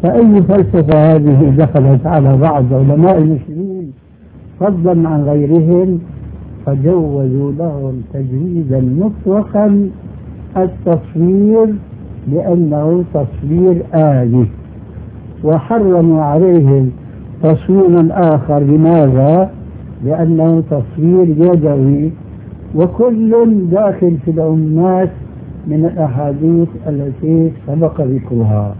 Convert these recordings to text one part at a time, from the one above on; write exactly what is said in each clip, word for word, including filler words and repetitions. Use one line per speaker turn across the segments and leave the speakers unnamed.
فأي فلسفة هذه دخلت على بعض علماء المسلمين فضلا عن غيرهم، فجوزوا لهم تجويزا مطلقا التصوير لأنه تصوير آلي، وحرموا عليهم تصويرا آخر. لماذا؟ لأنه تصوير يدوي، وكل داخل في الأمات من الأحاديث التي سبق ذكرها.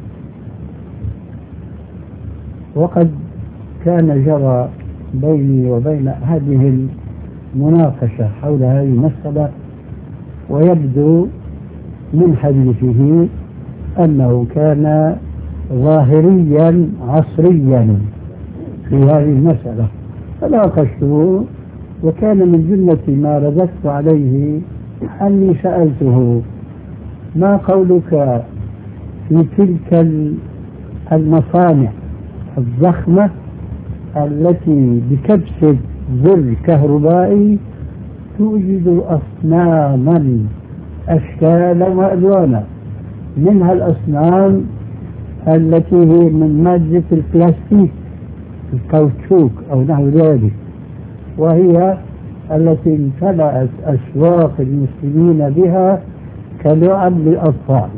وقد كان جرى بيني وبين أحدهم مناقشة حول هذه المسألة، ويبدو من حديثه أنه كان ظاهريا عصريا في هذه المسألة، فناقشته، وكان من جملة ما رددت عليه أني سألته: ما قولك في تلك المصانع الضخمة التي بكبسة زر كهربائي توجد أصناما أشكالا وألوانا، منها الأصنام التي هي من مادة البلاستيك الكاوتشوك أو نحو ذلك، وهي التي امتلأت أسواق المسلمين بها كلعب للأطفال.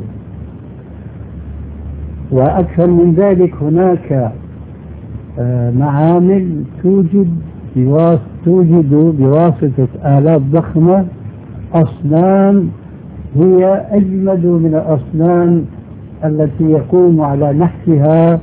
وأكثر من ذلك، هناك معامل توجد توجد بواسطة آلات ضخمة أصنام هي أجمد من الأصنام التي يقوم على نحتها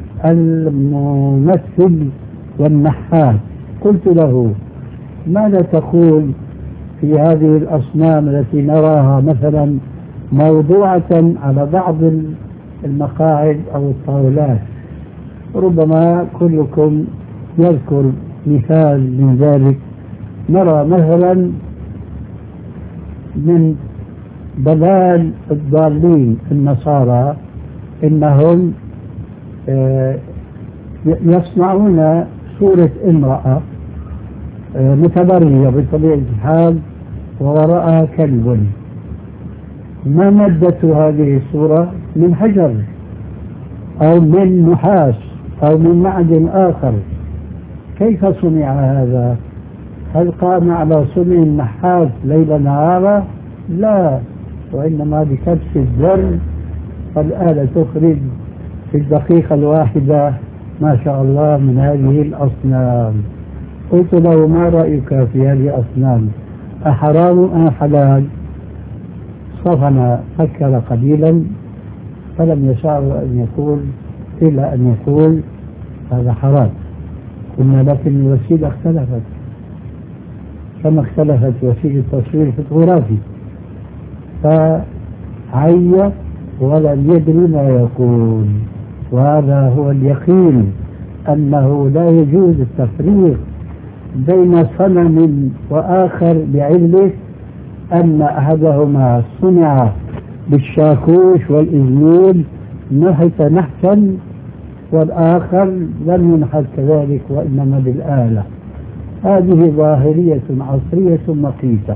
الممثل والنحات. قلت له: ماذا تقول في هذه الأصنام التي نراها مثلا موضوعة على بعض المقاعد أو الطاولات؟ ربما كلكم يذكر مثال من ذلك. نرى مثلا من ضلال الضالين النصارى إنهم يصنعون صورة امرأة متبرجة بطبيعة الحال ووراءها كلب. ما مادة هذه الصورة؟ من حجر أو من نحاس أو من معدن آخر. كيف صنع هذا؟ هل قام على صنع النحاس ليل نهارا؟ لا، وإنما بكبس الزر فالآلة تخرج في الدقيقة الواحدة ما شاء الله من هذه الأصنام. قلت له: ما رأيك في هذه الأصنام؟ أحرام أم حلال؟ صفن، فكر قليلا فلم يشاء أن يقول إلا أن يقول هذا حرام. قلنا: لكن الوسيلة اختلفت كما اختلفت وسيلة التصوير الفوتوغرافي. فعي ولم يدري ما يقول، وهذا هو اليقين أنه لا يجوز التفريق بين صنم وآخر بعلة أن أحدهما صنع بالشاكوش والإزميل نحت نحتا، والآخر لم ينحت كذلك وإنما بالآلة. هذه ظاهرية عصرية مقيتة.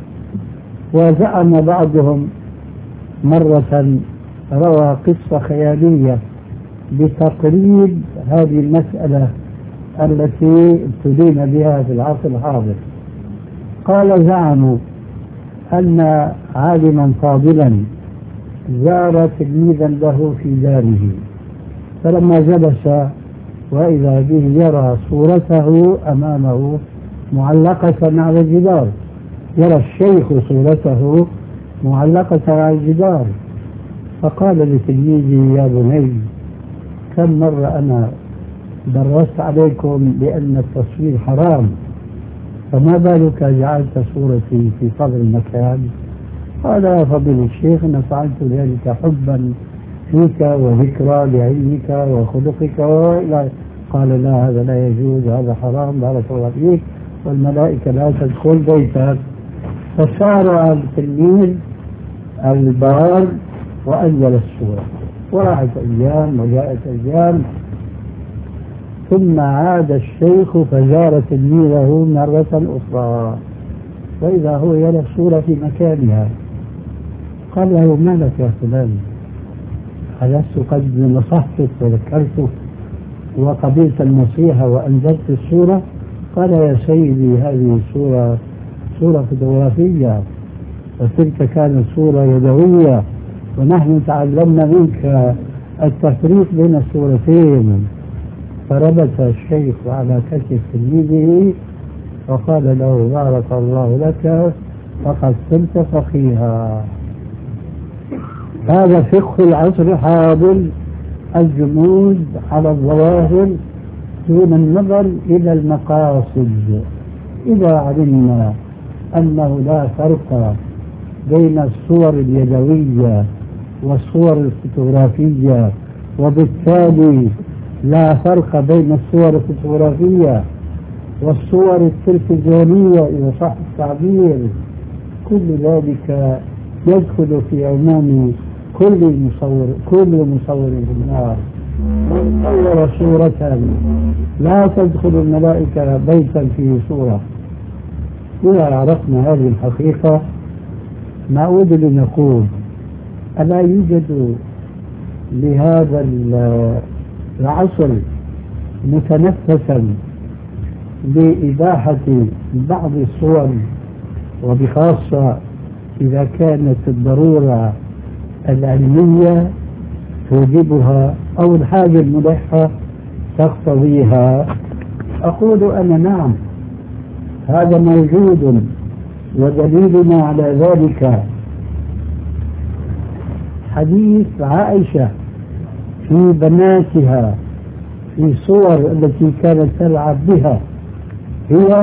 وزعم بعضهم مرة، روى قصة خيالية بتقريب هذه المسألة التي ابتلينا بها في العصر الحاضر. قال: زعموا أن عالما فاضلا زار تلميذا له في داره، فلما جلس وإذا به يرى صورته أمامه معلقة على الجدار، يرى الشيخ صورته معلقة على الجدار. فقال لتلميذه: يا بني، كم مرة أنا درست عليكم بأن التصوير حرام، فما بالك جعلت صورتي في صدر المكان؟ قال: يا فضيلة الشيخ، أنا فعلت ذلك حبا فيك وذكرى لعلمك وخلقك وإلى. قال: لا، هذا لا يجوز، هذا حرام، بارك الله فيك، والملائكة لا تدخل بيتك. فسار التلميذ البار وأنزل الصورة، وراحت أيام وجاءت أيام، ثم عاد الشيخ فزار تلميذه مرة أخرى وإذا هو يرى الصورة في مكانها. قال له: ما لك يا فلان؟ ألست قد نصحتك وذكرتك وقبلت النصيحة وأنزلت الصورة؟ قال يا سيدي هذه صورة صورة فوتوغرافية وتلك كانت صورة يدوية ونحن تعلمنا منك التفريق بين الصورتين. فربط الشيخ على كتف تلميذه وقال له بارك الله لك فقد صرت فقيها. هذا فقه العصر الحاضر، الجمود على الظواهر دون النظر إلى المقاصد. إذا علمنا أنه لا فرق بين الصور اليدوية والصور الفوتوغرافية، وبالتالي لا فرق بين الصور الفوتوغرافية والصور التلفزيونية إذا صح التعبير، كل ذلك يدخل في عموم كل مصور كل مصور في النار. من صور صورة لا تدخل الملائكة بيتا فيه صورة. إذا عرفنا هذه الحقيقة نعود لنقول ألا يوجد لهذا العصر متنفسا لإباحة بعض الصور، وبخاصة إذا كانت الضرورة العلمية توجبها أو الحاجة الملحة تقتضيها؟ أقول أنا نعم، هذا موجود، ودليلنا على ذلك حديث عائشة في بناتها في الصور التي كانت تلعب بها هي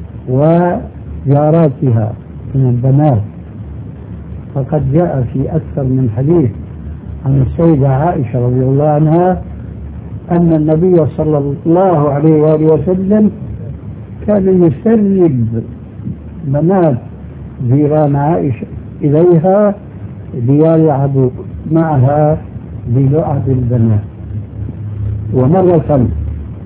وجاراتها من البنات. فقد جاء في أكثر من حديث عن السيدة عائشة رضي الله عنها أن النبي صلى الله عليه وآله وسلم كان يسرب بنات جيران عائشة إليها ليلعبوا معها بلعب البنات. ومرة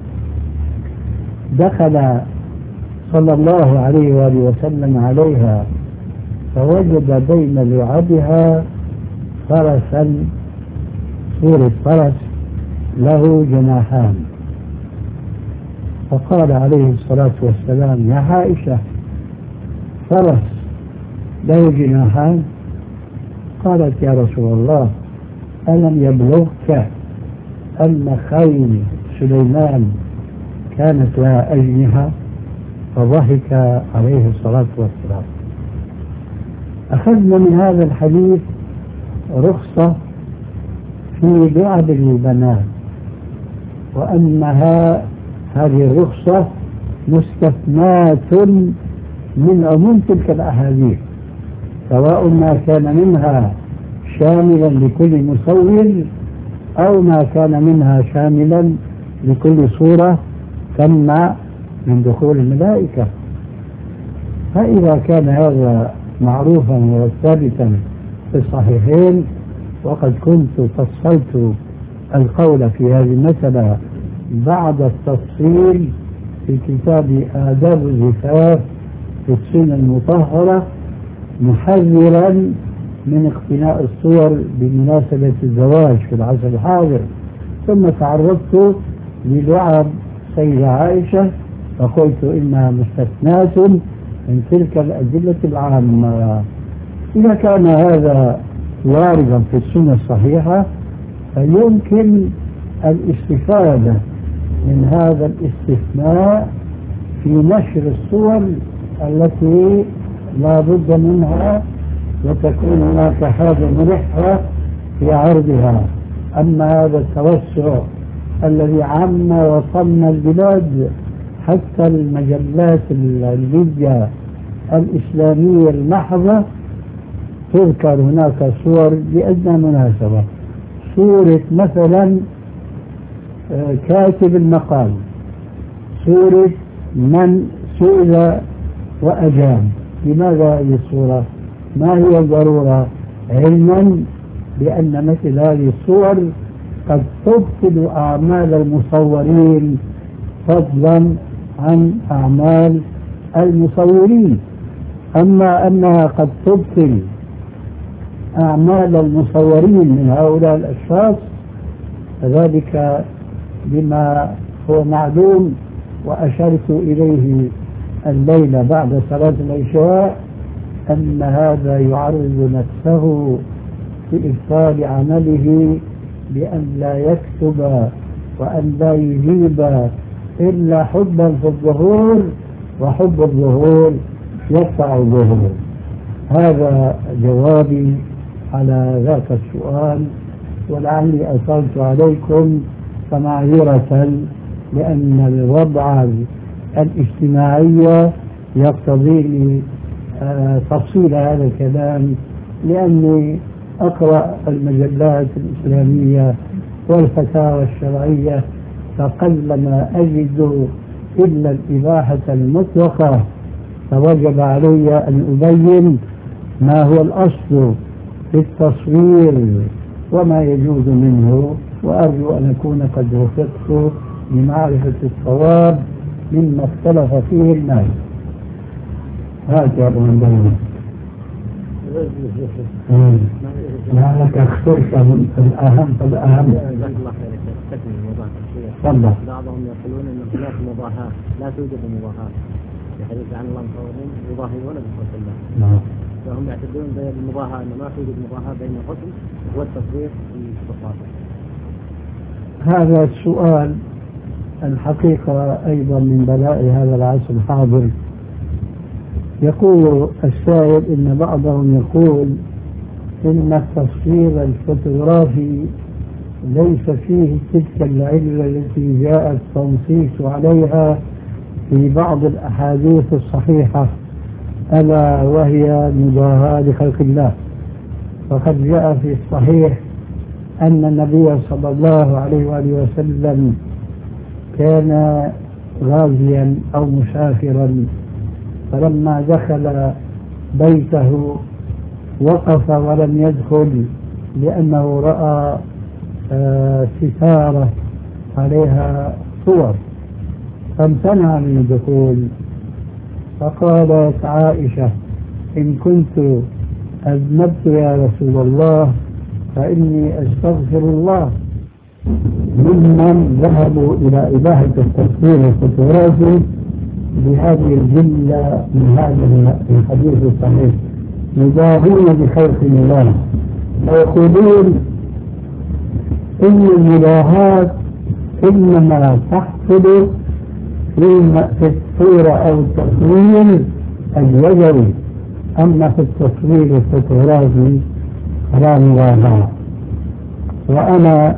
دخل صلى الله عليه وآله وسلم عليها فوجد بين لعبها فرسا، صورة فرس له جناحان، فقال عليه الصلاة والسلام يا عائشة فرس له جناحان؟ قالت يا رسول الله ألم يبلغك أن خيل سليمان كانت لها أجنحة؟ فضحك عليه الصلاة والسلام. أخذنا من هذا الحديث رخصة في لعب البنات، وأنها هذه الرخصة مستثناة من عموم تلك الأحاديث، سواء ما كان منها شاملا لكل مصور أو ما كان منها شاملا لكل صورة تمنع من دخول الملائكة. فإذا كان هذا معروفا وثابتا في الصحيحين، وقد كنت فصلت القول في هذه المسألة بعد التفصيل في كتاب آداب الزفاف في السنة المطهرة، محذرا من اقتناء الصور بمناسبة الزواج في العصر الحاضر. ثم تعرضت للعب سيدة عائشة فقلت إنها مستثناة من تلك الأدلة العامة. إذا كان هذا واردا في السنة الصحيحة فيمكن الاستفادة من هذا الاستثناء في نشر الصور التي لا بد منها وتكون هناك حاجة ملحة في عرضها. أما هذا التوسع الذي عم وصم البلاد حتى المجلات الليبية الإسلامية المحضة تذكر هناك صور لأدنى مناسبة، صورة مثلا كاتب المقال، صورة من سئل وأجاب. لماذا هذه الصورة؟ ما هي الضرورة؟ علما بأن مثل هذه الصور قد تبطل أعمال المصورين فضلا عن أعمال المصورين. أما أنها قد تبطل أعمال المصورين من هؤلاء الأشخاص فذلك بما هو معلوم، وأشرت إليه الليلة بعد صلاة العشاء أن هذا يعرض نفسه في إبطال عمله بأن لا يكتب وأن لا يجيب إلا حبا في الظهور، وحب الظهور يدفع الظهور. هذا جوابي على ذاك السؤال، ولعلي أطلت عليكم فمعذرة، لأن الوضع الاجتماعي يقتضي لي تفصيل هذا الكلام، لأني أقرأ المجلات الإسلامية والفتاوى الشرعية فقلما أجد إلا الإباحة المطلقة، فوجب علي أن أبين ما هو الأصل في التصوير وما يجوز منه، وأرجو أن أكون قد وفقت لمعرفة الصواب مما اختلف فيه الناس. هذا من بينه لعلك اخترت الأهم فالأهم. تفضل.
بعضهم يقولون أن هناك مضاهاة، لا توجد مضاهاة في حديث عن الله المصورين يضاهئون بخلق الله. نعم. فهم يعتقدون بالمضاهاة أن ما توجد مضاهاة بين الحكم والتصوير في الصفات.
هذا السؤال الحقيقة أيضا من بلاء هذا العصر الحاضر. يقول السائل إن بعضهم يقول إن التصوير الفوتوغرافي ليس فيه تلك العلة التي جاء التنصيص عليها في بعض الأحاديث الصحيحة، ألا وهي مضاهاة لخلق الله. فقد جاء في الصحيح أن النبي صلى الله عليه وآله وسلم كان غازيا أو مسافرا، فلما دخل بيته وقف ولم يدخل لأنه رأى آه ستارة عليها صور، فامتنع من الدخول. فقالت عائشة: إن كنت أذنبت يا رسول الله فإني أستغفر الله. ممن ذهبوا إلى إباحة التصوير الفوتوغرافي بهذه الجملة من هذا الحديث الصحيح، يضاهون بخلق الله، ويقولون إن المضاهاة إنما تحصل في الصورة أو التصوير اليدوي، أما في التصوير الفوتوغرافي فلا مضاهاة. وأنا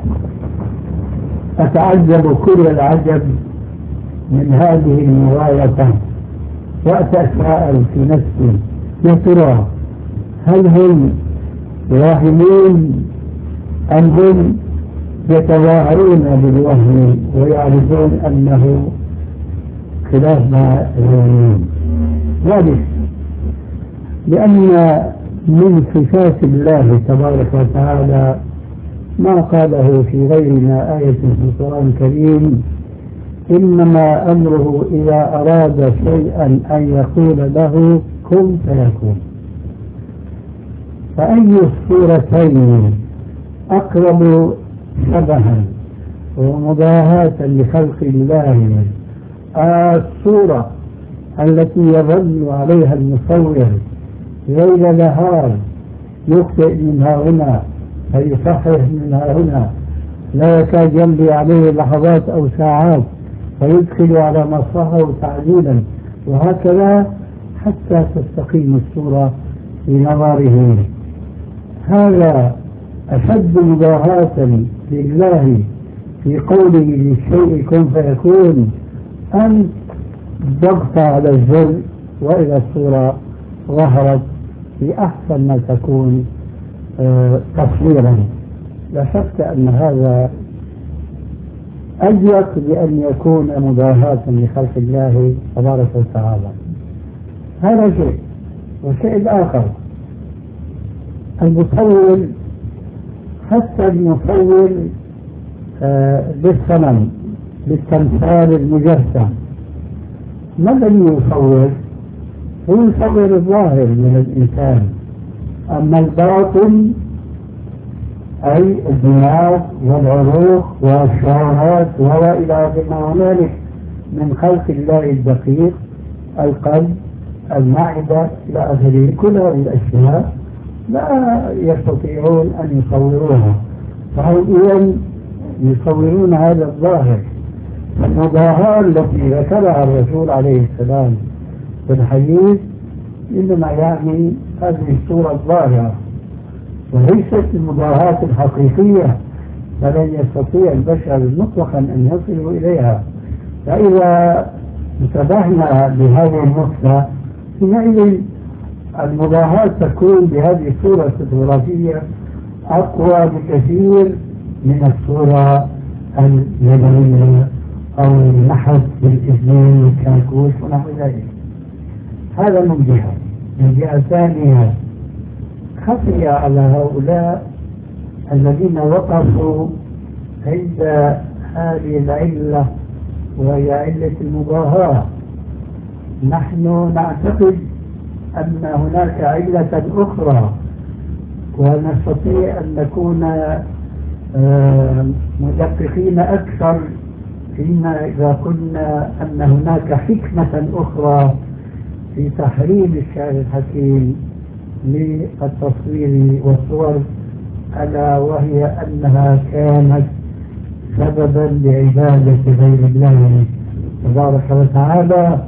أتعجب كل العجب من هذه المغالطة، وأتساءل في نفسي: يا ترى هل هم واهمون أم هم يتظاهرون بالوهم ويعرفون أنه خلاف ما يظنون؟ ذلك لأن من صفات الله تبارك وتعالى ما قاله في غير ما آية في القرآن الكريم: إنما أمره إذا أراد شيئا أن يقول له كن فيكون. فأي الصورتين أقرب شبها ومضاهاة لخلق الله؟ الصورة التي يظل عليها المصور ليل نهار، يخطئ منها هنا فيصحح منها هنا، لا يكاد يمضي عليه لحظات أو ساعات فيدخل على مصلحه تعديلا، وهكذا حتى تستقيم الصورة في نظره. هذا أشد مضاهاة لله في قوله للشيء كن فيكون أن ضغط على الزر وإذا الصورة ظهرت في أحسن ما تكون آه تصويرا. لا شك أن هذا أجيق بأن يكون مضاهاة لخلق الله تبارك وتعالى. هذا شيء. والشيء الآخر المصور، حتى المصور آه بالصنم بالتمثال المجسم، ما الذي يصور؟ هو يصور الظاهر من الإنسان، أما الباطن أي الدماغ والعروق والشعرات وإلى ما هنالك من خلق الله الدقيق، القلب، المعدة إلى آخره، كل هذه الأشياء لا يستطيعون أن يصوروها، فهم إذن يصورون هذا الظاهر. المضاهاة التي ذكرها الرسول عليه السلام في الحديث إنما يعني هذه الصورة الظاهرة وليست المضاهاة الحقيقية، فلن يستطيع البشر مطلقا أن يصلوا إليها. فإذا انتبهنا لهذه النقطة حينئذ المضاهاة تكون بهذه الصورة الفوتوغرافية أقوى بكثير من الصورة اليدوية أو النحت بالإذنين والكاكوش ونحو ذلك. هذا من جهة. من جهة ثانية خفي على هؤلاء الذين وقفوا عند هذه العلة وهي علة المضاهاة. نحن نعتقد أن هناك علة أخرى ونستطيع أن نكون مدققين أكثر فيما إذا قلنا أن هناك حكمة أخرى في تحريم الشعر الحكيم للتصوير والصور، ألا وهي أنها كانت سببا لعبادة غير الله تبارك وتعالى،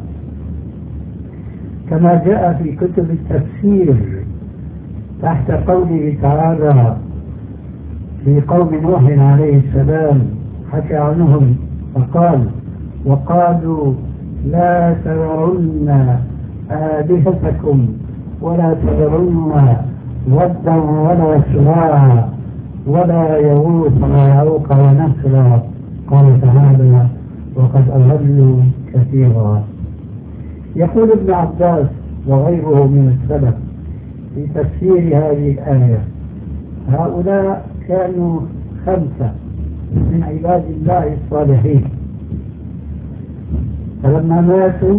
كما جاء في كتب التفسير تحت قوله تعالى في قوم نوح عليه السلام، حكى عنهم فقال: وقالوا لا تذرن آلهتكم ولا تذرن ودا ولا سواعا ولا يغوث ويعوق ونسرا. قال تعالى: وقد أضلوا كثيرا. يقول ابن عباس وغيره من السلف في تفسير هذه الآية: هؤلاء كانوا خمسة من عباد الله الصالحين، فلما ماتوا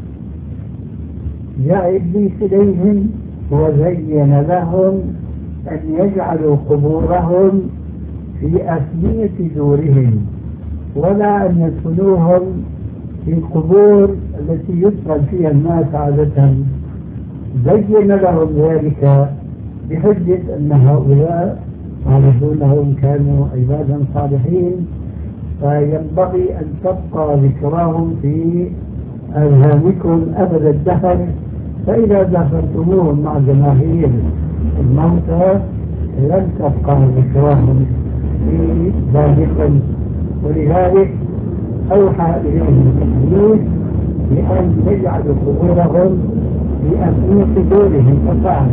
جاء إبليس إليهم وزين لهم أن يجعلوا قبورهم في أثنية دورهم ولا أن يدفنوهم في القبور التي يدفن فيها الناس عادة. زين لهم ذلك بحجة أن هؤلاء صالحونهم كانوا عبادا صالحين، فينبغي أن تبقى ذكراهم في أذهانكم أبد الدهر، فإذا دفنتموهم مع جماهير الموتى لن تبقى ذكراهم في ذلكم. ولذلك أوحى إليهم إبليس بأن يجعلوا قبورهم في أثنية دورهم، ففعل.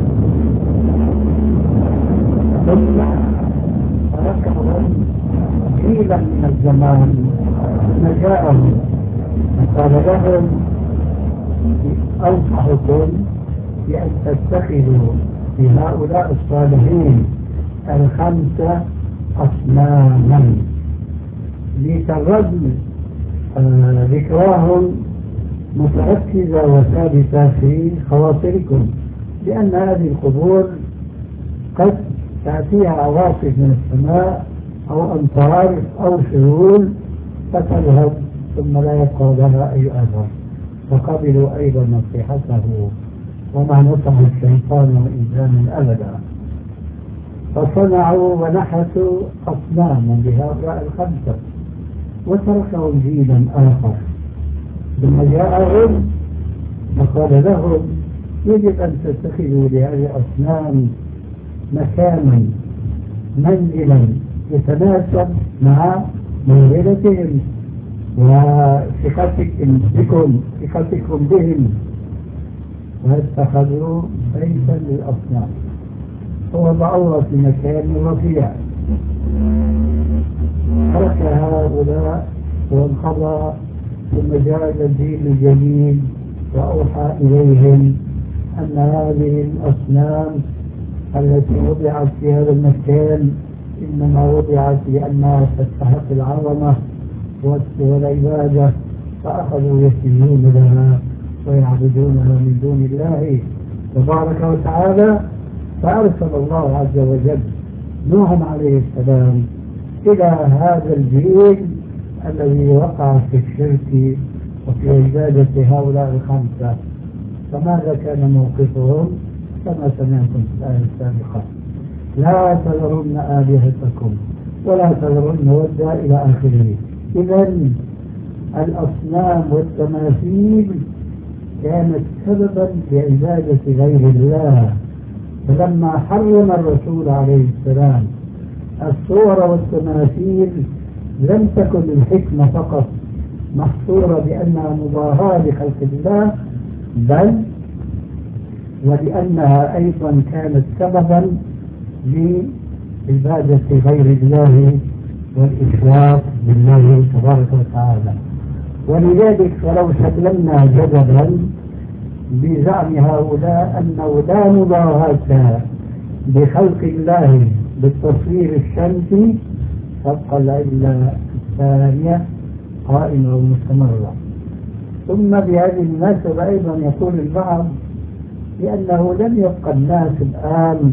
ثم تركهم قليلا من الزمان ثم جاءهم فقال لهم: أنصحكم بأن تتخذوا في هؤلاء الصالحين الخمسة أصناما لتظل ذكراهم متركزة وثابتة في خواطركم، لأن هذه القبور قد تأتيها عواصف من السماء أو أمطار أو سيول فتذهب ثم لا يبقى لها أي أثر. فقبلوا أيضا نصيحته وما نصح الشيطان إنسانا أبدا، فصنعوا ونحتوا أصناما لهؤلاء الخمسة وتركهم جيلا آخر. ثم جاءهم فقال لهم: يجب أن تتخذوا لهذه الأصنام مكانا منزلا يتناسب مع منزلتهم وثقتكم بكم ثقتكم بهم. واتخذوا بيتا للأصنام ووضعوها في مكان رفيع. ترك هؤلاء وانقضى، ثم جاء الجيل الجديد وأوحى إليهم أن هذه الأصنام التي وضعت في هذا المكان إنما وضعت لأنها تستحق العظمة والعبادة، فأخذوا يسجدون لها ويعبدونها من دون الله تبارك وتعالى. فأرسل الله عز وجل نوحا عليه السلام إلى هذا الجيل الذي وقع في الشرك وفي عبادة هؤلاء الخمسة. فماذا كان موقفهم؟ كما سمعتم في الآية السابقة: لا تذرن آلهتكم ولا تذرن ودا إلى آخره. إذن الأصنام والتماثيل كانت سببا لعبادة غير الله. فلما حرم الرسول عليه السلام الصور والتماثيل لم تكن الحكمة فقط محصورة بأنها مضاهاة لخلق الله، بل ولأنها أيضا كانت سببا لعبادة غير الله والإشراك بالله تبارك وتعالى. ولذلك فلو سلمنا جدلا بزعم هؤلاء أنه لا مضاهاة بخلق الله بالتصوير الشمسي، تبقى العلة الثانية قائمة ومستمرة. ثم بهذه المناسبة أيضا يقول البعض لأنه لم يبقى الناس الآن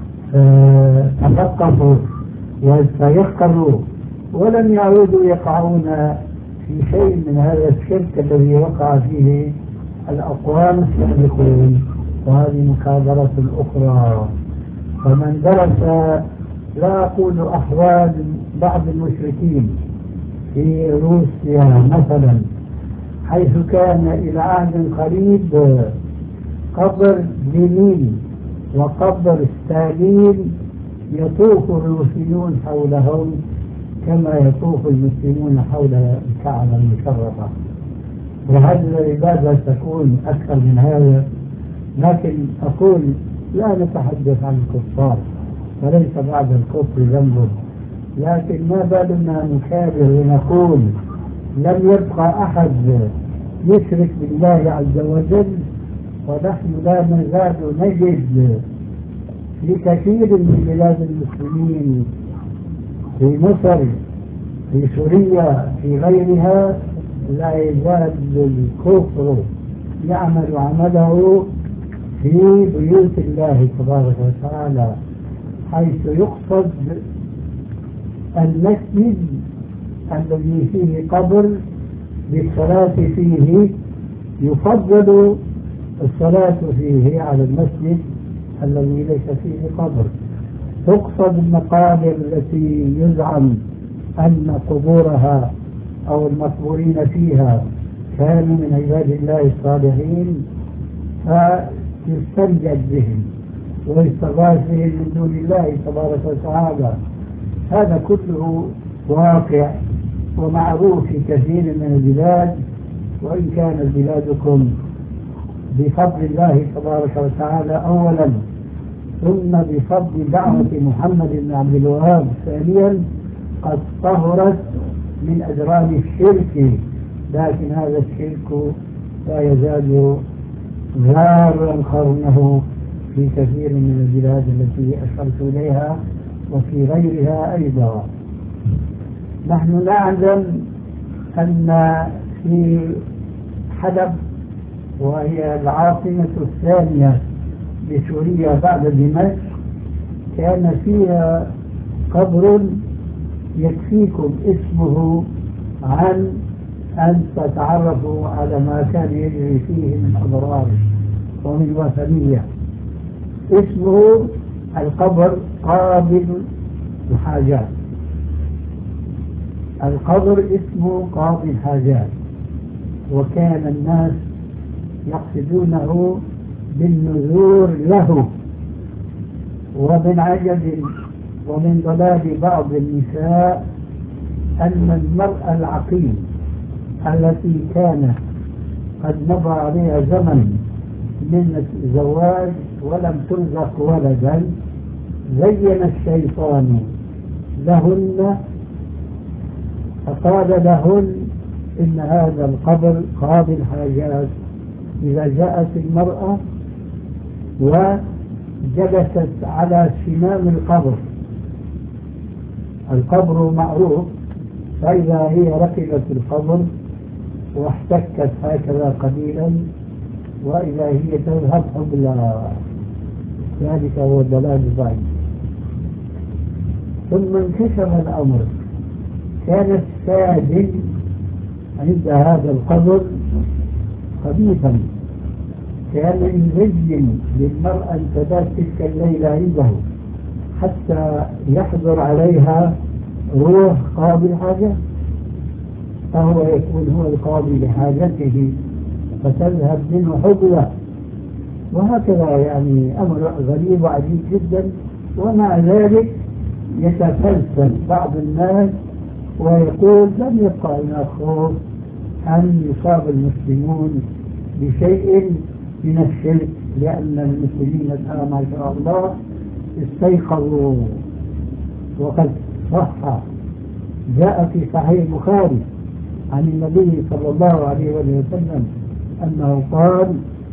تثقفوا وتيقظوا ولم يعودوا يقعون في شيء من هذا الشرك الذي وقع فيه الأقوام السابقون، وهذه مكابرة أخرى. فمن درس لا أقول أحوال بعض المشركين في روسيا مثلا، حيث كان إلى عهد قريب قبر لينين وقبر ستالين يطوف الروسيون حولهم كما يطوف المسلمون حول الكعبة المشرفة. وهذه العبادة تكون أكثر من هذا، لكن أقول لا نتحدث عن الكفار وليس بعد الكفر ذنب، لكن ما بالنا نكابر ونقول لم يبقى أحد يشرك بالله عز وجل، ونحن لا نزال نجد في كثير من بلاد المسلمين، في مصر، في سوريا، في غيرها، لا يزال الكفر يعمل عمله في بيوت الله تبارك وتعالى، حيث يقصد المسجد الذي فيه قبر للصلاة فيه، يفضل الصلاة فيه على المسجد الذي ليس فيه قبر. تقصد المقابر التي يزعم أن قبورها أو المقبورين فيها كانوا من عباد الله الصالحين، فيستنجد بهم ويستغاث بهم من دون الله تبارك وتعالى. هذا كله واقع ومعروف في كثير من البلاد، وإن كانت بلادكم بفضل الله تبارك وتعالى أولا، ثم بفضل دعوة محمد بن عبد الوهاب ثانيا قد طهرت من أجرام الشرك، لكن هذا الشرك لا يزال غارا قرنه في كثير من البلاد التي أشرت إليها وفي غيرها أيضا. نحن نعلم أن في حلب، وهي العاصمة الثانية لسوريا بعد دمشق، كان فيها قبر يكفيكم اسمه عن أن تتعرفوا على ما كان يجري فيه من أضرار ومن وثنية. اسمه القبر قابل الحاجات. القبر اسمه قاضي الحاجات، وكان الناس يقصدونه بالنذور له. ومن عجب ومن ضلال بعض النساء أن المرأة العقيم التي كان قد مضى عليها زمن من الزواج ولم ترزق ولدا، زين الشيطان لهن فقال لهن إن هذا القبر قاضي الحاجات. إذا جاءت المرأة وجلست على سنام القبر، القبر معروف، فإذا هي ركبت القبر واحتكت هكذا قليلا، وإذا هي تذهب حبلى ذلك هو الضلال البعيد. ثم انكشف الأمر، كان السادن عند هذا القبر خبيثا، كان يزين للمرأة أن تبات تلك الليلة عنده حتى يحضر عليها روح قاضي الحاجة، فهو يكون هو القاضي لحاجته فتذهب منه حبلة. وهكذا يعني أمر غريب وعجيب جدا. ومع ذلك يتفلسف بعض الناس ويقول لم يبقى لنا خوف أن يصاب المسلمون بشيء من الشرك، لأن المسلمين الآن ما شاء الله استيقظوا. وقد صح جاء في صحيح البخاري عن النبي صلى الله عليه وسلم أنه قال: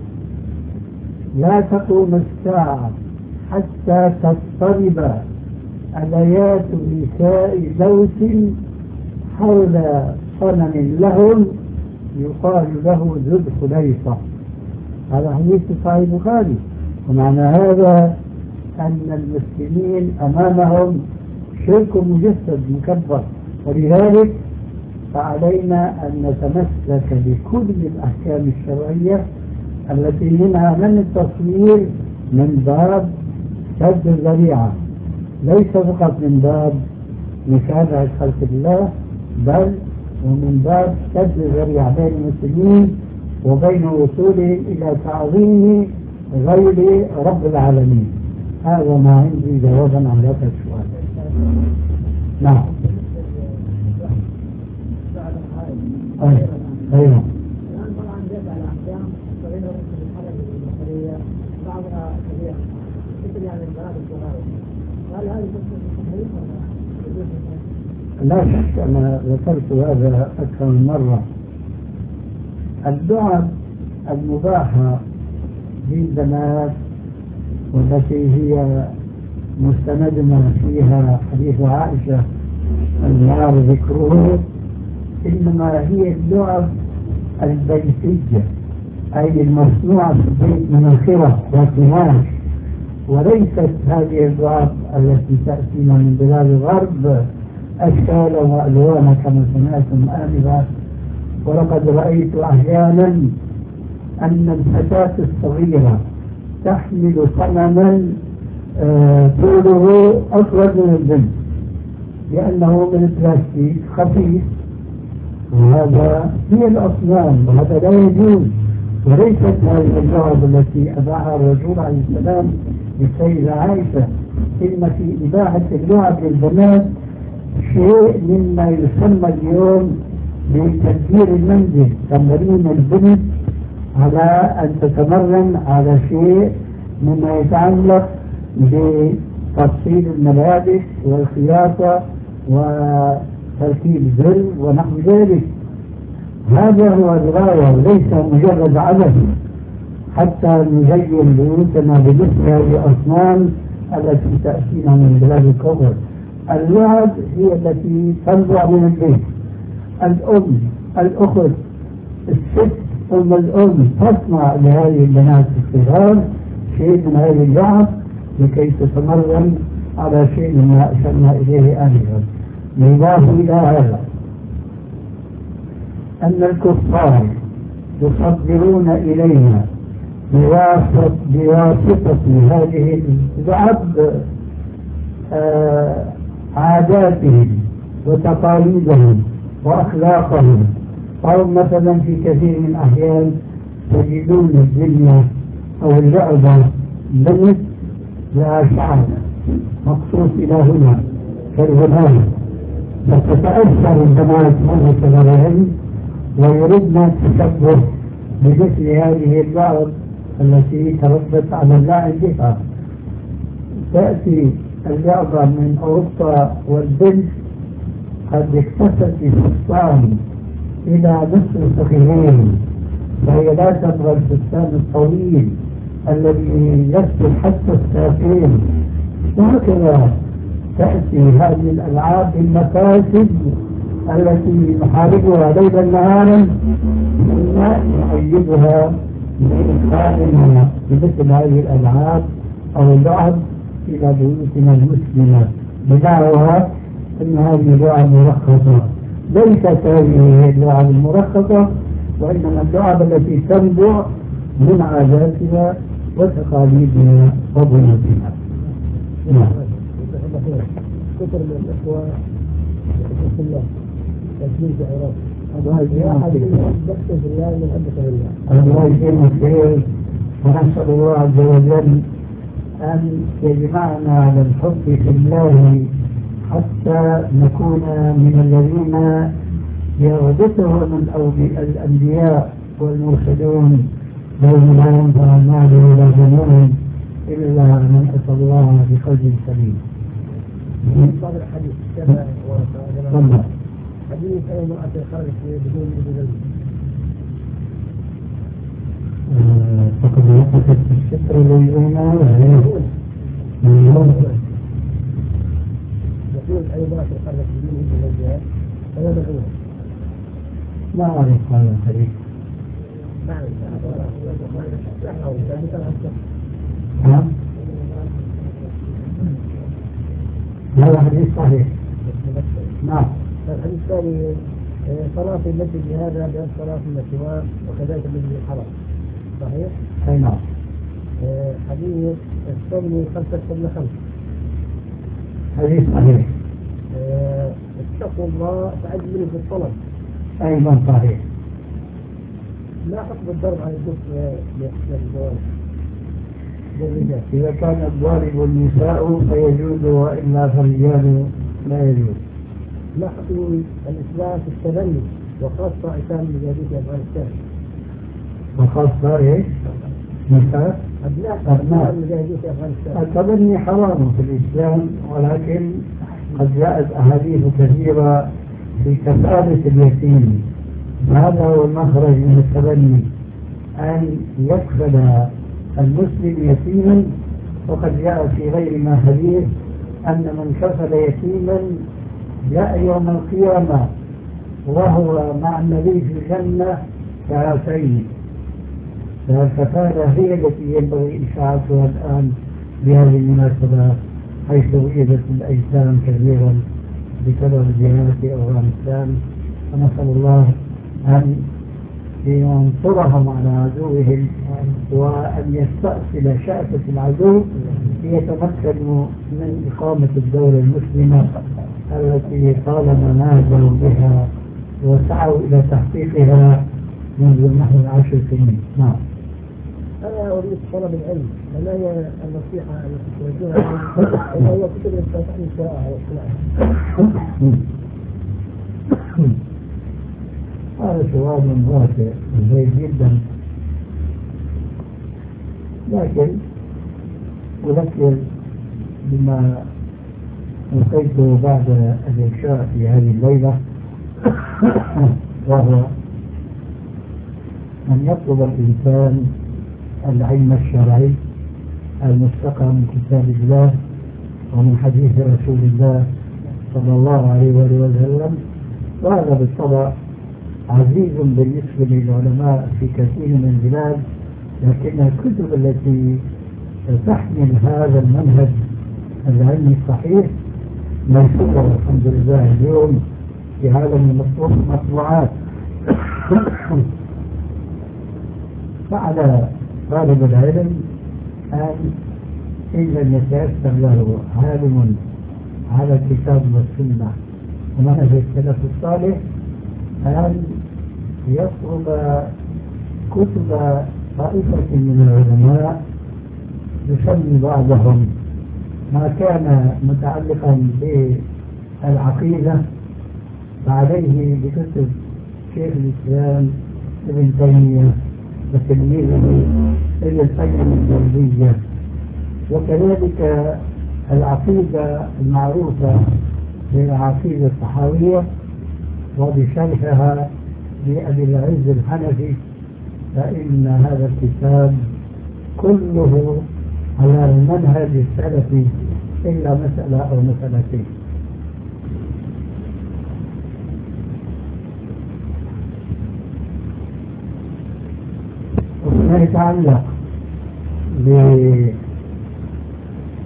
لا تقوم الساعة حتى تضطرب آليات نساء دوس حول صنم لهم يقال له ذو الخليصة. هذا حديث صحيح البخاري. ومعنى هذا أن المسلمين أمامهم شرك مجسد مكبر، ولذلك فعلينا أن نتمسك بكل الأحكام الشرعية التي منها من التصوير من باب سد الذريعة، ليس فقط من باب مشاهدة خلق الله، بل ومن باب سد الذريعة بين المسلمين وبين وصولهم إلى تعظيم غير رب العالمين. هذا ما عندي جوابا عن هذا السؤال. نعم. أيوه. لا شك أنا ذكرت هذا أكثر من مرة. الدعاء المباحة للبنات والتي هي مستندنا فيها حديث عائشة المعار ذكره، إنما هي الدعاء البيتية، أي المصنوعة في البيت من الخرق والقماش، وليست هذه الدعاء التي تأتينا من بلاد الغرب أشكالا وألوانا كما سمعتم آنفا. ولقد رأيت أحيانا أن الفتاة الصغيرة تحمل صنما طوله أطول من البنت لأنه من البلاستيك خفيف، وهذا هي الأصنام وهذا لا يجوز. وليست هذه اللعب التي أباحها الرسول عليه السلام للسيدة عائشة، إن في إباحة اللعب للبنات شيء مما يسمى اليوم بتدبير المنزل، تمرين البنت على أن تتمرن على شيء مما يتعلق بتفصيل الملابس والخياطة وتركيب زر ونحو ذلك. هذا هو الغاية وليس مجرد عبث حتى نزين بيوتنا بمثل هذه الأصنام التي تأتينا من بلاد الكفر. اللعب هي التي تنبع من البيت. الأم، الأخت، الست أم الأم تصنع لهذه البنات الصغار شيء من هذه اللعب لكي تتمرن على شيء ما أشرنا إليه آنفا. نضاف إلى هذا أن الكفار يصدرون إلينا بواسطة هذه اللعب آه عاداتهم وتقاليدهم وأخلاقهم. أو مثلا في كثير من الأحيان تجدون الدنيا أو اللعبة بنت لها شعر مقصود إلى هنا كالغناء، فتتأثر البنات مرة لهن ويردن التشبه بمثل هذه اللعب التي تربت على اللعب بها. تأتي اللعبة من أوروبا والبنت قد اكتست بفستان إلى نصف الفخذين، فهي لا تبغى الفستان الطويل الذي يصل حتى الساقين. وهكذا تأتي هذه الألعاب بالمفاسد التي نحاربها ليلا نهارا، ثم نؤيدها بإدخالنا بمثل هذه الألعاب أو اللعب إلى بيوتنا المسلمة بدعوى أن هذه اللعب مرخصة. ليست هذه اللعب المرخصة، وإنما اللعب التي تنبع من عاداتنا وتقاليدنا وبيوتنا. نعم.
كثر من الإخوة في الله تسليم في عراق.
الله يجزيهم خير، ونسأل الله عز وجل أن يجمعنا على الحب في الله حتى نكون من الذين يغبطهم الأنبياء والمرسلون لهم لا ينفع المال ولا بنون إلا من أتى الله بقلب سليم.
بعض الحديث كما
والله
حديث أي امرأة خرجت بدون إذن
فقد وقفت الستر للإيمان
يقول أي امرأة خرجت بدون إذن الجهاد فهي ملعونة.
ما أعرف هذا الحديث. نعم. هذا حديث صحيح. نعم.
الحديث الثاني صلاة في المسجد هذا بأن صلاة في السواء وكذلك المسجد الحرام صحيح؟
أي نعم.
حديث الصلي خمسة قبل خمس
حديث صحيح.
اتقوا الله فأجملوا في الطلب
أيضا صحيح.
لا حكم الضرب على الدف للزواج للرجال؟
إذا كان الضارب النساء فيجوز، وإلا فالرجال لا يجوز.
لا حكم الإسلام في التبني وخاصة إسلام مجاهدين أفغانستان؟
وخاصة إيش؟ نساء؟
أبناء مجاهدين في أفغانستان.
التبني حرام في الإسلام، ولكن قد جاءت أحاديث كثيرة في كفالة اليتيم. هذا هو المخرج من التبني، أن يكفل المسلم يتيما. وقد جاء في غير ما حديث أن من كفل يتيما جاء يوم القيامة وهو مع النبي في الجنة كهاتين. فالكفالة هي التي ينبغي إشاعتها الآن بهذه المناسبة، حيث وجدت الأيتام كثيرا بسبب الجهاد في أفغانستان. ونسأل الله أن ينصرهم على عدوهم، وأن يستأصل شأفة العدو ليتمكنوا من إقامة الدولة المسلمة التي طالما نادوا بها وسعوا إلى تحقيقها منذ نحو عشر سنين. نعم.
أنا أريد طلب العلم، ما هي النصيحة التي توجهها إلى هي كتب التوحيد الشرائع والإسلام؟
هذا سؤال واسع جيد جدا، لكن أذكر بما ألقيته بعد العشاء في هذه الليلة، وهو أن يطلب الإنسان العلم الشرعي المستقى من كتاب الله ومن حديث رسول الله صلى الله عليه وسلم. وهذا بالطبع عزيز بالنسبة للعلماء في كثير من البلاد، لكن الكتب التي تحمل هذا المنهج العلمي الصحيح موجودة الحمد لله اليوم في عالم المطبوعات. فعلى طالب العلم أن إن لم يتيسر له عالم على الكتاب والسنة ومنهج السلف الصالح أن يطلب كتب طائفة من العلماء يسمي بعضهم ما كان متعلقا بالعقيدة فعليه بكتب شيخ الإسلام ابن تيمية وتلميذه ابن القيم الجوزية، وكذلك العقيدة المعروفة بالعقيدة الصحاوية وبشرحها لأبي العز الحنفي، فإن هذا الكتاب كله على المنهج السلفي إلا مسألة أو مسألتين. وما يتعلق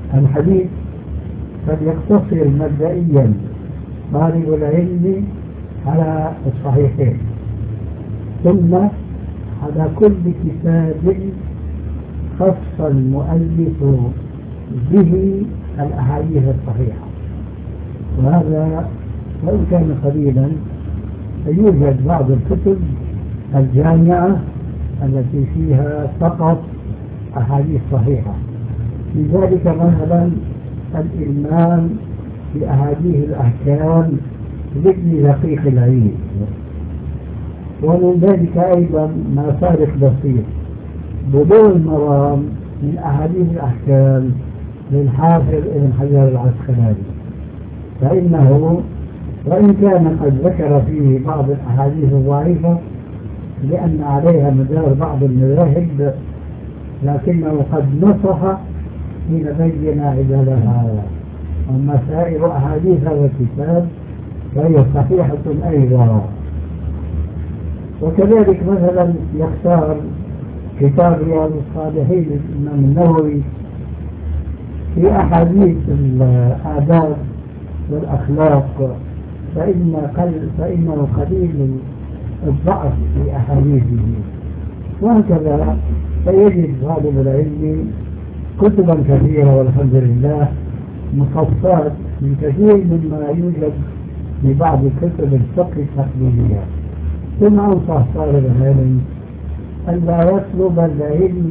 الحديث قد يقتصر مبدئيا طالب العلم على الصحيحين، ثم على كل كتاب خص المؤلف به الأحاديث الصحيحة. وهذا وإن كان قليلا يوجد بعض الكتب الجامعة التي فيها فقط أحاديث صحيحة، لذلك مثلا الإلمام بأحاديث الأحكام لابن دقيق العيد، ومن ذلك أيضا ما فارق بسيط بلوغ المرام من أحاديث الأحكام للحافظ ابن حجر العسقلاني، فإنه وإن كان قد ذكر فيه بعض الأحاديث الضعيفة لأن عليها مدار بعض المذاهب، لكنه قد نصح حين بين عدلها. أما سائر أحاديث هذا الكتاب فهي صحيحة أيضا. وكذلك مثلا يختار كتاب رياض الصالحين للإمام النووي في أحاديث الآداب والأخلاق فإن قل فإنه قليل الضعف في أحاديثه. وهكذا فيجد طالب العلم كتبا كثيرة والحمد لله مخصصات من كثير مما يوجد في بعض كتب الفقه التقليدية. ثم أنصح طالب العلم أن لا يطلب العلم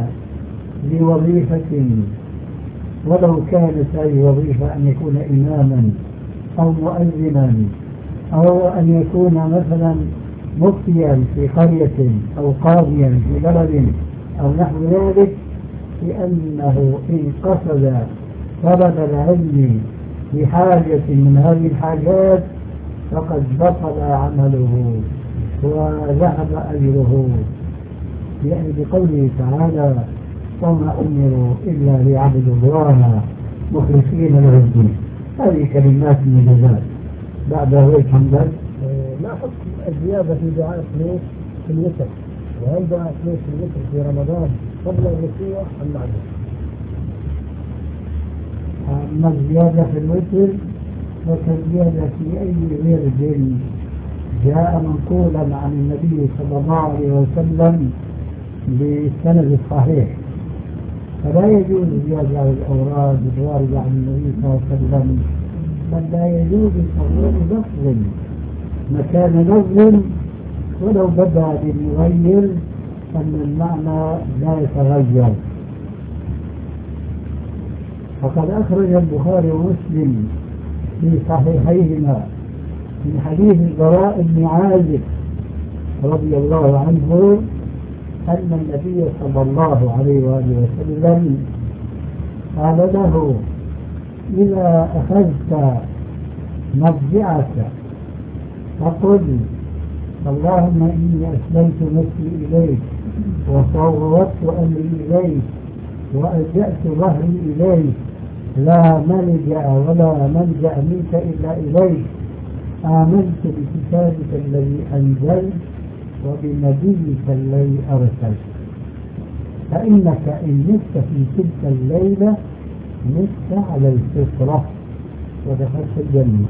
لوظيفة ولو كانت هذه وظيفة أن يكون إماما أو مؤذنا أو أن يكون مثلا مفتيا في قرية أو قاضيا في بلد أو نحو ذلك، لأنه إن قصد طلب العلم بحاجة من هذه الحاجات فقد بطل عمله وذهب أجره، يعني بقوله تعالى وما أمروا إلا ليعبدوا الله مخلصين له الدين. هذه كلمات من الجزاء. بعد ذلك حمدا
ما حكم الزيادة في دعاء الخلوص في الوتر؟ وهل دعاء الخلوص في الوتر في رمضان قبل الركوع أم بعده؟
أما الزيادة في الوتر فكالزيادة في أي ورد جاء منقولا عن النبي صلى الله عليه وسلم بالسند الصحيح، فلا يجوز زيادة على الأوراد الواردة عن النبي صلى الله عليه وسلم، بل لا يجوز تغيير لفظ مكان لفظ ولو بدا للمغير أن المعنى لا يتغير. فقد أخرج البخاري ومسلم في صحيحيهما من حديث البراء بن عازب رضي الله عنه أن النبي صلى الله عليه وآله وسلم قال له إذا أخذت مضجعك فقل اللهم إني أسلمت نفسي إليك وفوضت أمري إليك وألجأت ظهري إليك لا ملجأ ولا ملجأ منك إلا إليك، آمنت بكتابك الذي أنزلت وبنبيك الذي أرسلت، فإنك إن مت في تلك الليلة مت على الفطرة ودخلت الجنة.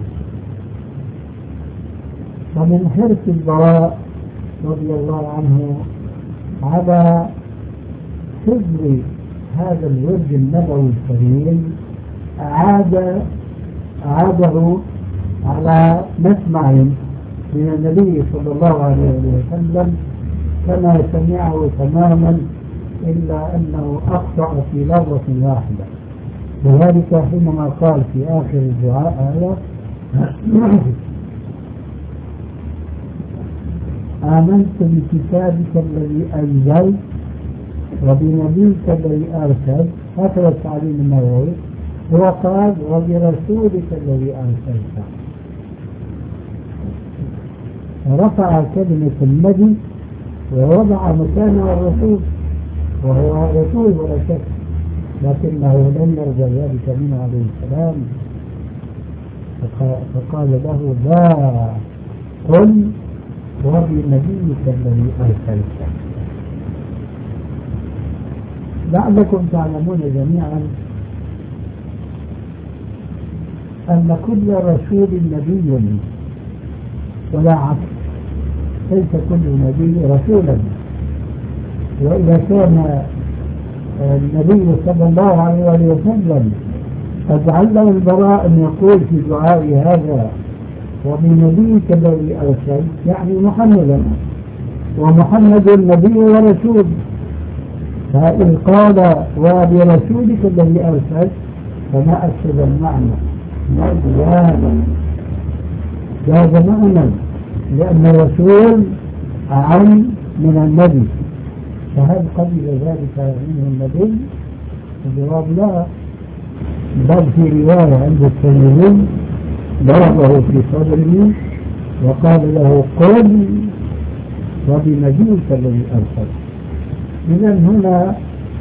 ومن حرص البراء رضي الله عنه على حفظ هذا الورد النبوي الكريم أعاد أعاده على مسمع من النبي صلى الله عليه وسلم كما سمعه تماما، إلا أنه أخطأ في لفظة واحدة، وذلك حينما قال في آخر الدعاء آية آمنت بكتابك الذي أنزلت وبنبيك الذي أرسلت، هكذا التعليم النووي، وقال وبرسولك الذي أرسلت، رفع كلمة النبي ووضع مكانها الرسول، وهو رسول ولا شك، لكنه لم يرضى ذلك منه عليه السلام، فقال له لا قل وبنبيك الذي أرسلت. لعلكم تعلمون جميعا أن كل رسول نبي ولا عكس، ليس كل نبي رسولا. وإذا كان النبي صلى الله عليه وسلم قد علم البراء أن يقول في دعاء هذا وبنبيك الذي أرسل، يعني محمدا، ومحمد نبي ورسول، فإن قال وبرسولك الذي أرسل فما أكد المعنى، ما زيادة زاد معنى، لأن الرسول أعم من النبي، فهل قبل ذلك منه النبي؟ الجواب لا، بل في رواية عند الترمذي ضربه في صدره وقال له قل وبنبيك الذي أرسل. إذا هنا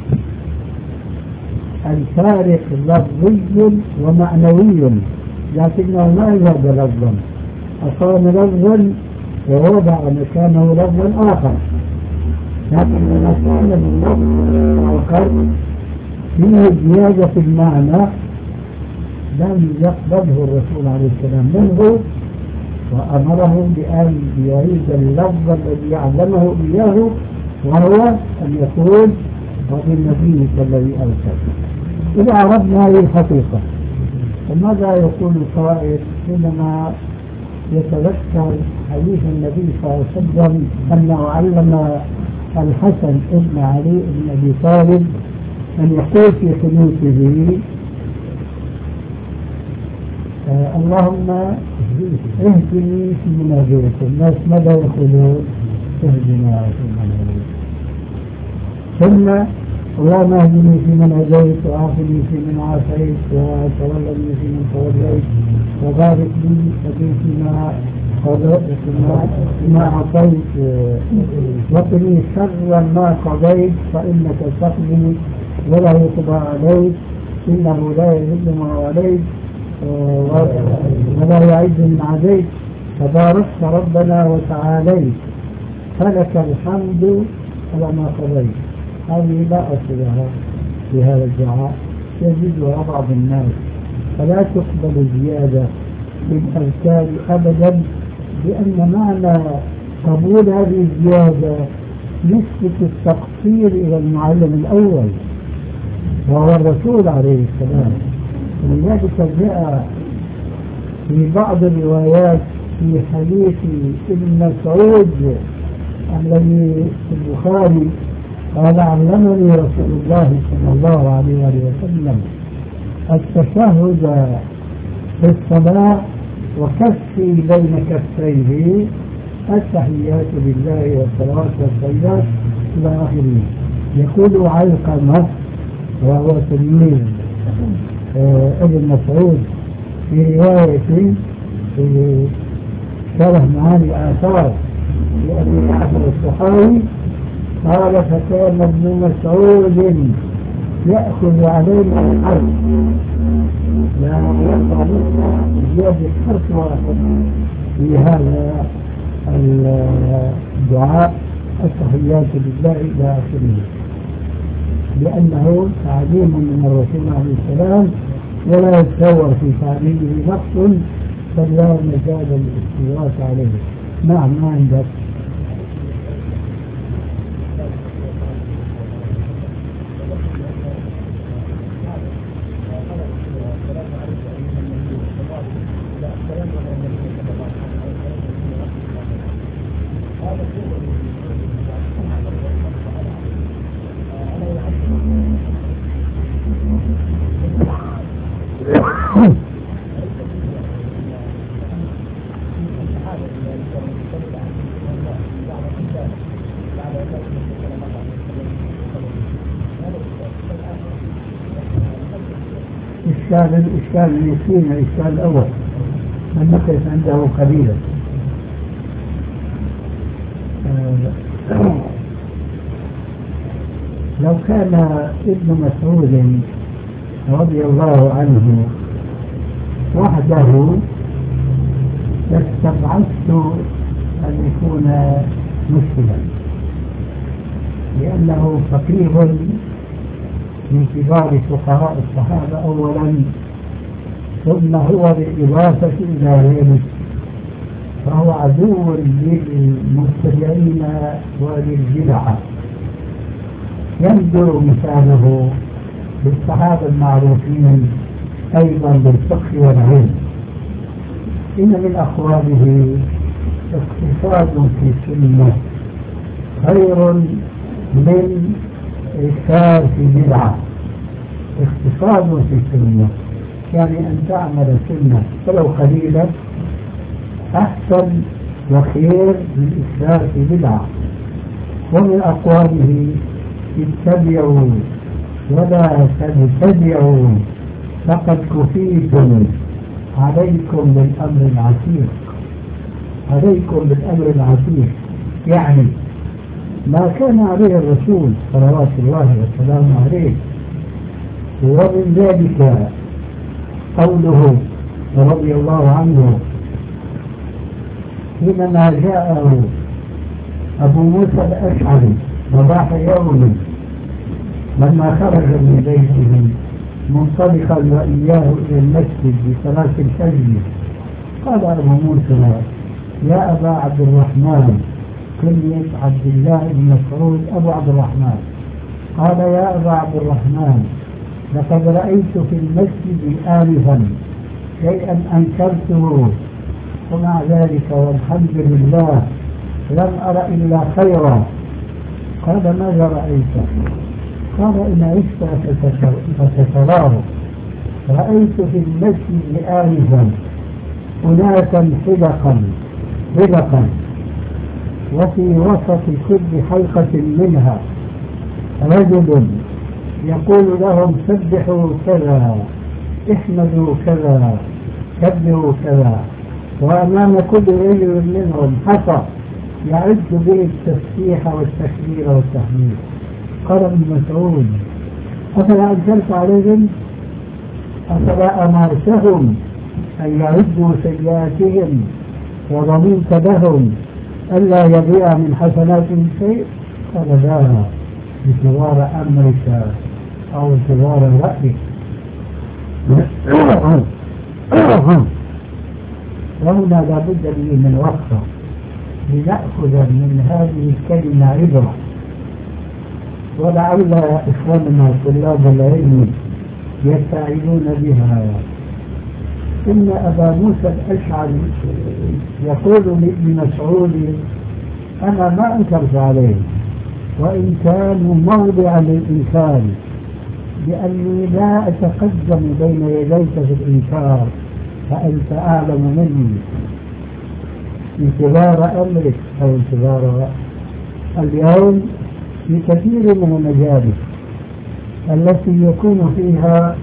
الفارق لفظي ومعنوي، لكنه ما زاد لفظا، أقام لفظا ووضع مكانه لفظا آخر، لكن لما كان اللفظ آخر فيه زيادة في المعنى لم يقبله الرسول عليه السلام منه، وأمره بأن يعيد اللفظ الذي يعلمه إياه، وهو أن يقول وبالنبي الذي أرسل. إذا عرفنا هذه الحقيقة فماذا يقول القائل حينما يتذكر حديث النبي صلى الله عليه وسلم أنه علم الحسن ابن علي بن أبي طالب أن يقول في قنوته آه اللهم اهدني في منازلك. الناس ماذا يقولون؟ اهدنا في منازلك. ثم اللهم اهدني في من هديت وعافني في من عافيت وتولني في من توليت وبارك لي فيما قضيت فيما أعطيت وقني شر ما قضيت فإنك تقضي ولا يقضى عليك إنه لا يذل من عليك ولا يعز من عليك تباركت ربنا وتعاليت فلك الحمد على ما قضيت. هذه لا أصلها في هذا الدعاء، يجدها بعض الناس، فلا تقبل زيادة من الأذكار أبدا، لأن معنى قبول هذه الزيادة نسبة التقصير إلى المعلم الأول وهو الرسول عليه السلام. ولذلك جاء في بعض الروايات في حديث ابن مسعود الذي في البخاري قال علمني رسول الله صلى الله عليه وسلم التشهد في الصلاة وكفي بين كفيه التحيات لله والصلوات والطيبات إلى آخره. يقول علقمة وهو تلميذ آه ابن مسعود في رواية في شرح معاني الآثار لأبي جعفر الصحاوي قال فكان ابن مسعود يأخذ علينا الحرف لا يقع زيادة حرف واحد في هذا الدعاء التحيات لله إلى آخره، لأنه تعليم من الرسول عليه السلام ولا يتصور في تعليمه نقص بل لا مجال للاستدراك عليه. نعم ما عندك؟ الإشكال اليسير الإشكال الأول من نقف عنده قليلا. لو كان ابن مسعود رضي الله عنه وحده لاستبعدت أن يكون مسلما، لأنه فقيه من كبار فقهاء الصحابة أولا، ثم هو بالإضافة إلى ذلك فهو عدو للمبتدعين وللبدعة. ينظر مثاله بالصحابة المعروفين أيضا بالفقه والعلم. إن من أقواله اقتصاد في السنة خير من إكثار في بدعة. اقتصاد في السنة يعني أن تعمل سنة ولو قليلا أحسن وخير من إكثار في بدعة. ومن أقواله اتبعوا ولا تبتدعوا فقد كفيتم عليكم بالأمر العتيق. عليكم بالأمر العتيق يعني ما كان عليه الرسول صلوات الله وسلامه عليه. ومن ذلك قوله رضي الله عنه حينما جاءه أبو موسى الأشعري صباح يوم لما خرج من بيته منطلقا وإياه إلى المسجد بصلاة الفجر قال أبو موسى يا أبا عبد الرحمن كنية عبد الله بن مسعود أبو عبد الرحمن. قال يا أبا عبد الرحمن لقد رأيت في المسجد آنفا شيئا أنكرته ومع ذلك والحمد لله لم أرى إلا خيرا. قال ماذا رأيت؟ قال إن عشت فتتراه رأيت في المسجد آنفا أناسا حلقا حلقا وفي وسط كل حلقة منها رجل يقول لهم سبحوا كذا احمدوا كذا كبروا كذا، وأمام كل رجل منهم حصى يعد به التسبيح والتكبير والتحميد. قال ابن مسعود أفلا أنكرت عليهم؟ أفلا أمرتهم أن يعدوا سيئاتهم وضمنت لهم ألا يضيع من حسناتهم شيء؟ قال لا، انتظار أمرك أو انتظار رأيك. وهنا لابد لي من وقفة لنأخذ من هذه الكلمة عبرة، ولعل إخواننا طلاب العلم يستعينون بها. إن أبا موسى الأشعري يقول لابن مسعود أنا ما أنكرت عليه وإن كانوا موضعا للإنكار لأني لا أتقدم بين يديك في الإنكار فأنت أعلم مني. انتظار أمرك أو انتظار اليوم في كثير من المجالس التي يكون فيها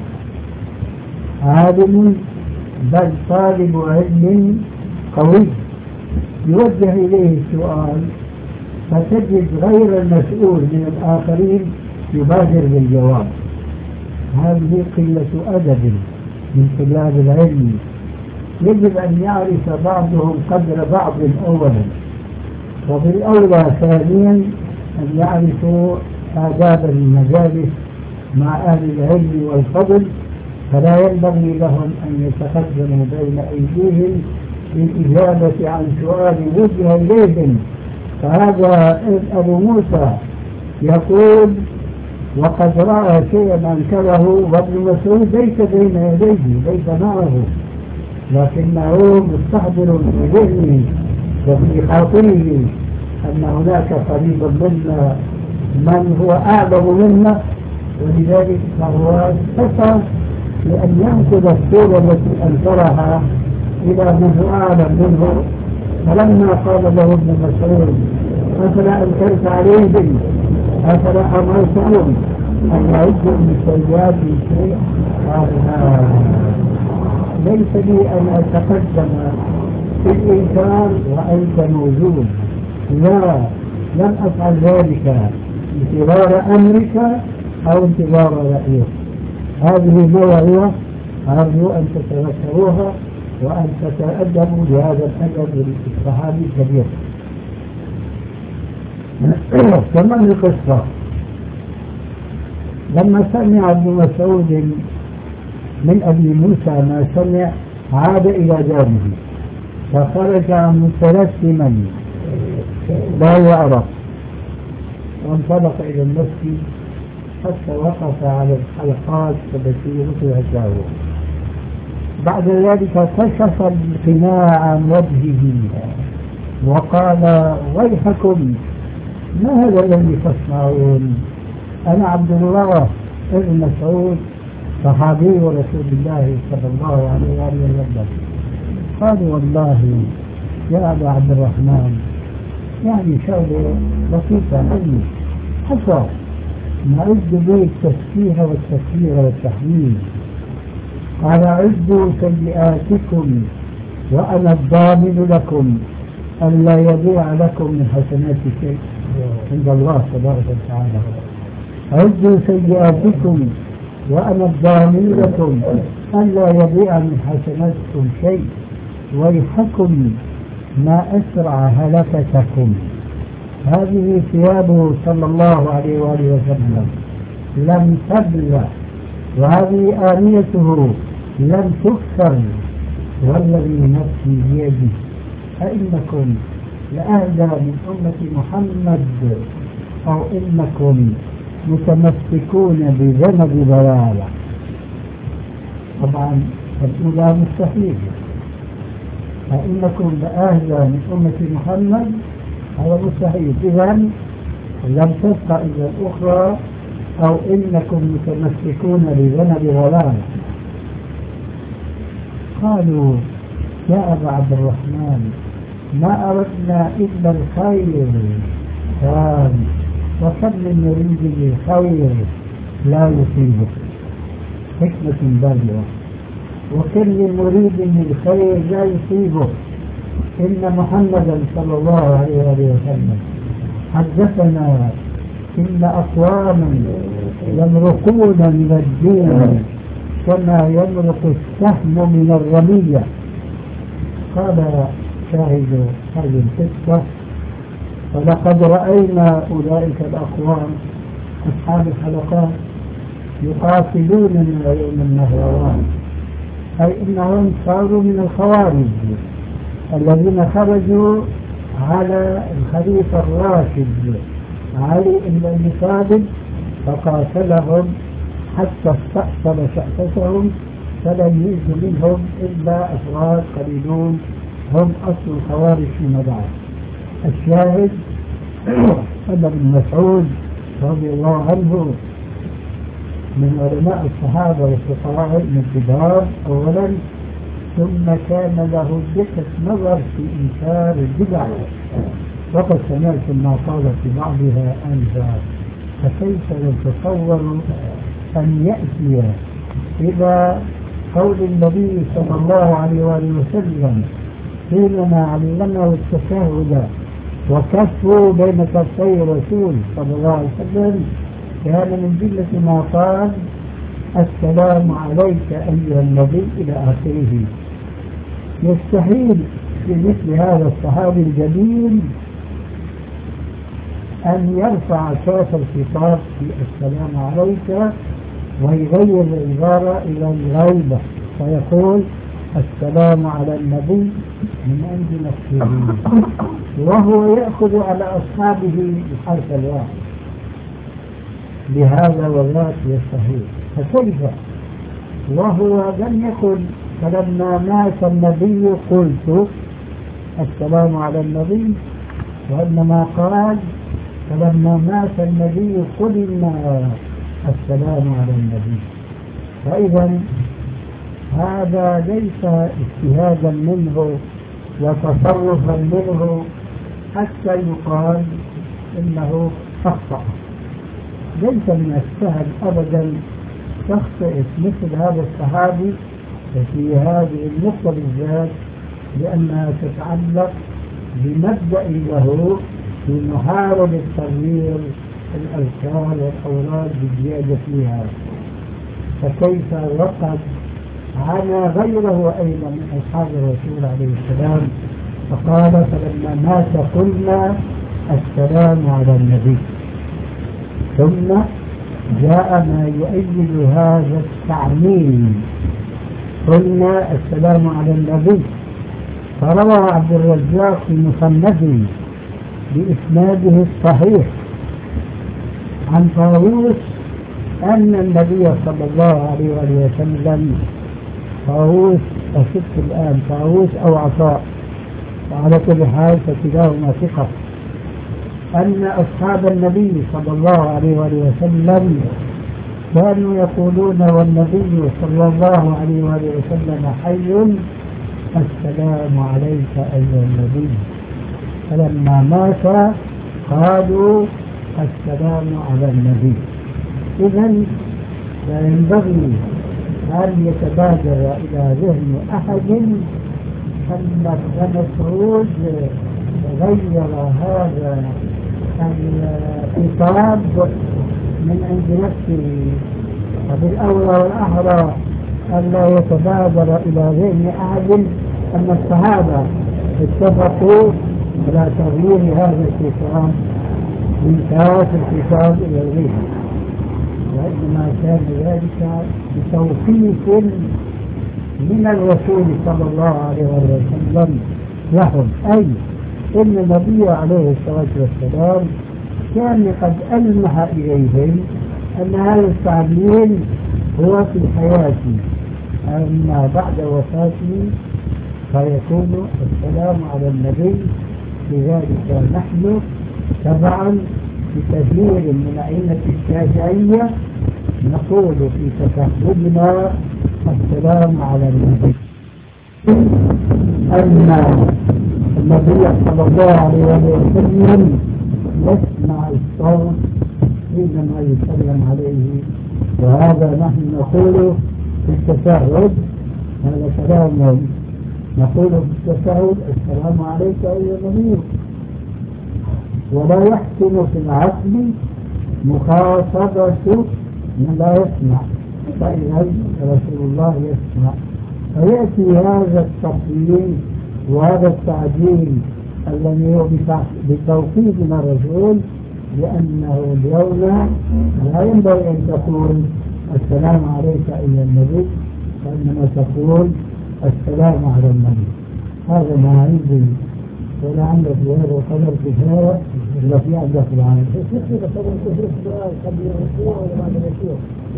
عالم بل طالب علم قوي يوجه إليه السؤال فتجد غير المسؤول من الآخرين يبادر بالجواب. هذه قلة أدب من طلاب العلم. يجب أن يعرف بعضهم قدر بعض أولا، وبالأولى ثانيا أن يعرفوا آداب المجالس مع أهل العلم والفضل، فلا ينبغي لهم أن يتقدموا بين أيديهم للإجابة عن سؤال وجه إليهم. فهذا أبو موسى يقول وقد رأى شيئا أنكره وابن مسعود ليس بين يديه ليس معه، لكنه مستحضر في ذهنه وفي خاطره أن هناك قريبا منا من هو أعلم منا، ولذلك فهو استطاع لأن ينقذ الصورة التي أنكرها إلى من هو أعلم منه. فلما قال له ابن مسعود أفلا أنكرت عليهم أفلا أمرتهم أن يعدوا من سيئات شيء؟ قال ليس لي أن أتقدم في الإنكار وأنت موجود، لا لم أفعل ذلك انتظار أمرك أو انتظار رأيك. هذه موعظة أرجو أن تتذكروها وأن تتأدبوا بهذا الأدب الصحابي الكبير. كمان القصة لما سمع ابن مسعود من أبي موسى ما سمع عاد إلى داره فخرج متلثما لا يعرف وانطلق إلى المسجد حتى وقف على الحلقات التي رفعت له. بعد ذلك كشف القناع عن وجهه وقال ويحكم ما هذا الذي تصنعون؟ أنا عبد الله ابن مسعود صحابي رسول الله صلى الله عليه وسلم. قالوا والله يا أبا عبد الرحمن يعني شغله بسيطة مني حصى نعد به التسبيح والتكبير والتحميد. قال عدوا سيئاتكم وأنا الضامن لكم ألا يضيع لكم من حسنات شيء عند الله تبارك وتعالى. عدوا سيئاتكم وأنا الضامن لكم ألا يضيع من حسناتكم شيء ويحكم ما أسرع هلكتكم. هذه ثيابه صلى الله عليه وآله وسلم لم تبلى وهذه آنيته لم تكسر والذي نفسي بيده أئنكم لأهدى من أمة محمد أو إنكم متمسكون بذنب ضلالة. طبعا الأولى مستحيل. أئنكم لأهدى من أمة محمد هذا مستحيل. إذن لم تبقى إلا الأخرى أو إنكم متمسكون بذنب ضلالة. قالوا يا أبا عبد الرحمن ما أردنا إلا الخير. قال وكم من يريد بالخير لا يصيبه حكمة بالغة وكم من مريد بالخير لا يصيبه. إن محمدا صلى الله عليه وسلم حدثنا إن أقواما يمرقون من الدين كما يمرق السهم من الرمية. قال شاهد هذه القصة ولقد رأينا أولئك الأقوام أصحاب الحلقات يقاتلون من يوم النهروان أي إنهم صاروا من الخوارج الذين خرجوا على الخليفة الراشد علي بن أبي طالب فقاتلهم حتى استأصل شأفتهم فلم يجد منهم إلا أفراد قليلون هم أصل الخوارج فيما بعد. الشاهد أن ابن مسعود رضي الله عنه من علماء الصحابة والفقهاء من الكبار أولا ثم كان له دقة نظر في إنكار البدع وقد سمعت ما قال في بعضها أنفا فكيف يتصور أن يأتي إلى قول النبي صلى الله عليه وآله وسلم حينما علمه التشهد وكفوا بين كفي الرسول صلى الله عليه وسلم كان من جملة ما قال السلام عليك أيها النبي إلى آخره. يستحيل في مثل هذا الصحابي الجليل أن يرفع كاف الخطاب في السلام عليك ويغير العبارة إلى الغيبة فيقول السلام على النبي من عند نفسه وهو يأخذ على أصحابه الحرف الواحد. بهذا والله يستحيل. فكيف وهو لم يقل فلما مات النبي قلت السلام على النبي وإنما قال فلما مات النبي قلنا السلام على النبي. فإذا هذا ليس اجتهادا منه وتصرفا منه حتى يقال إنه أخطأ. ليس من السهل أبدا تخطئ مثل هذا الصحابي في هذه النقطة بالذات لأنها تتعلق بمبدأ له في محاربة تغيير الأذكار والأوراد بالزيادة فيها. فكيف وقد عانى غيره أيضا من أصحاب الرسول عليه السلام فقال فلما مات قلنا السلام على النبي. ثم جاء ما يؤيد هذا التعميم قلنا السلام على النبي. فروى عبد الرزاق في مصنفه بإسناده الصحيح عن طاووس أن النبي صلى الله عليه وسلم، طاووس أشك الآن طاووس أو عطاء، وعلى كل حال فكلاهما ثقة، أن أصحاب النبي صلى الله عليه وسلم كانوا يقولون والنبي صلى الله عليه وسلم حي: السلام عليك أيها النبي. فلما مات قالوا: السلام على النبي. إذن لا ينبغي أن يتبادر إلى ذهن أحد أن ابن مسعود غير هذا الخطاب من عند نفسه، وبالأولى والأحرى ألا يتبادر إلى ذهن أحد أن الصحابة اتفقوا على تغيير هذا الخطاب من كاف الخطاب إلى الغير، وإنما كان ذلك بتوفيق من الرسول صلى الله عليه وسلم لهم، أي إن النبي عليه الصلاة والسلام كان قد ألمح إليهم أن هذا التعبير هو في حياته، أما بعد وفاته فيكون السلام على النبي. لذلك نحن تبعا بكثير من أئمة الشافعية نقول في تشهدنا السلام على النبي. أن النبي صلى الله عليه وسلم يسمع الصوت حينما يسلم عليه، وهذا نحن نقوله في التشهد، هذا كلام نقوله في التشهد: السلام عليك أيها النبي. ولا يحسن في العقل مخاطبة من لا يسمع، فإذا رسول الله يسمع، فيأتي هذا التقييم وهذا التعديل الذي هو بتوفيق من الرسول، لأنه اليوم لا ينبغي أن تقول السلام عليك أيها النبي، وإنما تقول السلام على النبي. هذا ما عندي، ولا عندك في هذا القدر كفاية ولا في عندك العالم. قبل الركوع ولا بعد الركوع؟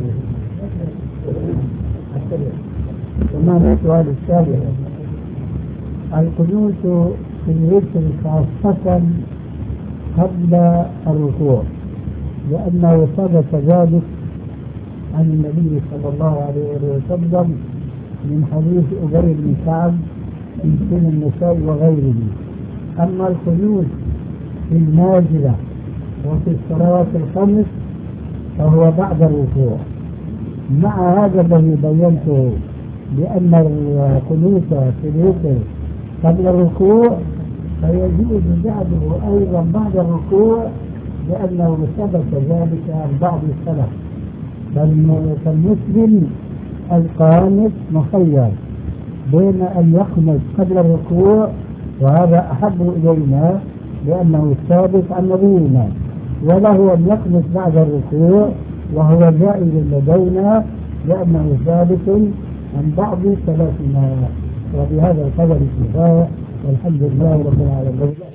تمام. السؤال السابع: القنوت في الوتر خاصة قبل الركوع، لأنه ثبت ذلك عن النبي صلى الله عليه وسلم من حديث أبي بن كعب من سنن النساء وغيره. أما القنوت في النازلة وفي الصلوات الخمس فهو بعد الركوع، مع هذا الذي بينته بأن القنوت في الوتر قبل الركوع فيجوز بعده أيضا بعد الركوع، لأنه ثبت ذلك عن بعض السلف. فالمسلم القانت مخير بين أن يقنت قبل الركوع، وهذا أحب إلينا لأنه ثابت عن نبينا، وله أن يقنت بعد الركوع وهو جائز لدينا لأنه ثابت عن بعض سلفنا. وبهذا القدر كفاية، والحمد لله رب العالمين.